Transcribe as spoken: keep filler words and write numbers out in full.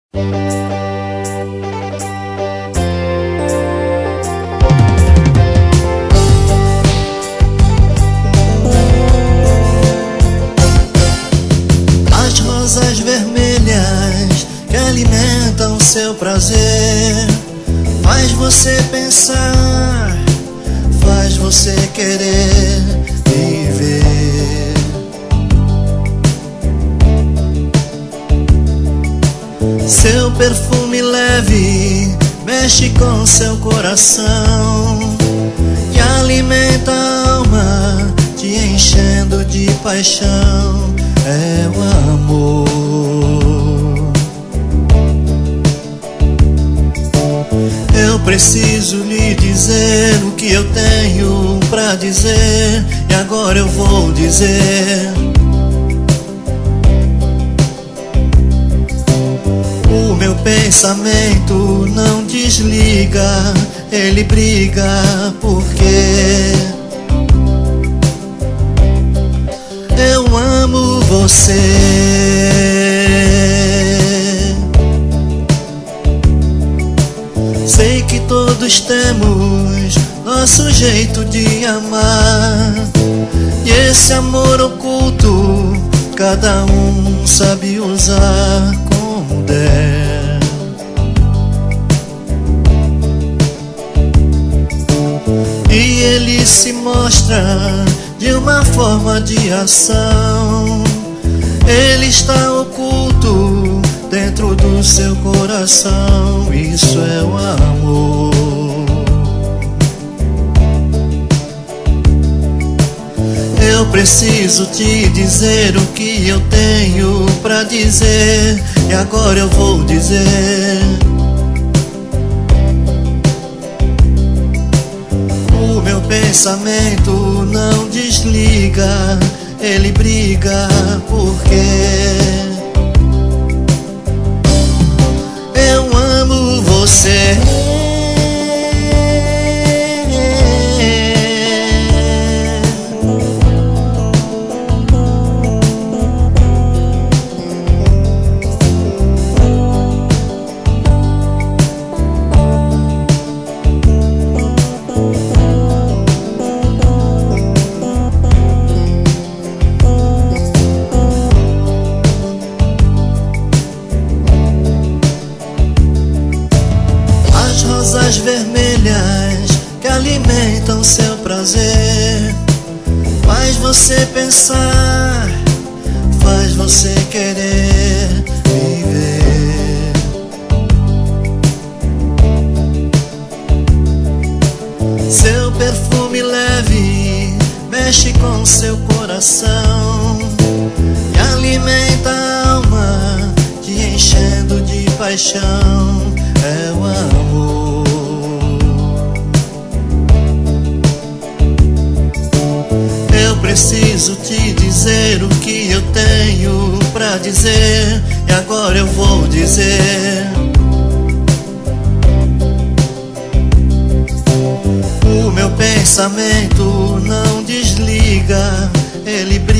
As rosas vermelhas que alimentam seu prazer faz você pensar, faz você querer viver. Seu perfume leve mexe com seu coração e alimenta a alma, te enchendo de paixão. É o amor. Eu preciso lhe dizer o que eu tenho pra dizer, e agora eu vou dizer. O meu pensamento não desliga, ele briga porque eu amo você. Sei que todos temos nosso jeito de amar, e esse amor oculto cada um sabe usar como der. E ele se mostra de uma forma de ação. Ele está oculto dentro do seu coração. Isso é o amor. Eu preciso te dizer o que eu tenho pra dizer, e agora eu vou dizer. O meu pensamento não desliga, ele briga porque eu amo você. Rosas vermelhas que alimentam seu prazer faz você pensar, faz você querer viver. Seu perfume leve mexe com seu coração e alimenta a alma, te enchendo de paixão. É o amor. Eu preciso te dizer o que eu tenho pra dizer, e agora eu vou dizer. O meu pensamento não desliga, ele brilha